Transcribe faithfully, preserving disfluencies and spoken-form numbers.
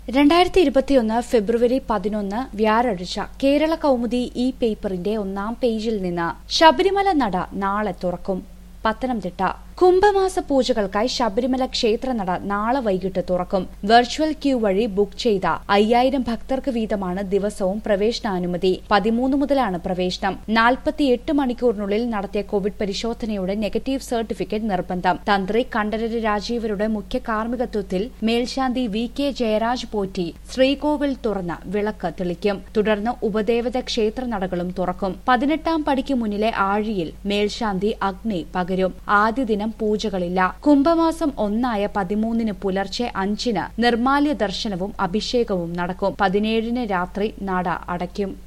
രണ്ടായിരത്തി ഇരുപത്തിയൊന്ന് ഫെബ്രുവരി പതിനൊന്ന് വ്യാഴാഴ്ച കേരള കൗമുദി ഇ പേപ്പറിന്റെ ഒന്നാം പേജിൽ നിന്ന് ശബരിമല നട നാളെ തുറക്കും. പത്തനംതിട്ട കുംഭമാസ പൂജകൾക്കായി ശബരിമല ക്ഷേത്രനട നാളെ വൈകിട്ട് തുറക്കും. വെർച്വൽ ക്യൂ വഴി ബുക്ക് ചെയ്ത അയ്യായിരം ഭക്തർക്ക് വീതമാണ് ദിവസവും പ്രവേശനാനുമതി. പതിമൂന്ന് മുതലാണ് പ്രവേശനം. നാൽപ്പത്തിയെട്ട് മണിക്കൂറിനുള്ളിൽ നടത്തിയ കോവിഡ് പരിശോധനയുടെ നെഗറ്റീവ് സർട്ടിഫിക്കറ്റ് നിർബന്ധം. തന്ത്രി കണ്ഠരര് രാജീവരുടെ മുഖ്യ കാർമ്മികത്വത്തിൽ മേൽശാന്തി വി കെ ജയരാജ് പോറ്റി ശ്രീകോവിൽ തുറന്ന് വിളക്ക് തെളിക്കും. തുടർന്ന് ഉപദേവത ക്ഷേത്രനടകളും തുറക്കും. പതിനെട്ടാം പടിക്ക് മുന്നിലെ ആഴിയിൽ മേൽശാന്തി അഗ്നി പകരും. ആദ്യ ദിനം പൂജകളില്ല. കുംഭമാസം ഒന്നായ പതിമൂന്നിന് പുലർച്ചെ അഞ്ചിന് നിർമ്മാല്യ ദർശനവും അഭിഷേകവും നടക്കും. പതിനേഴിന് രാത്രി നട അടയ്ക്കും.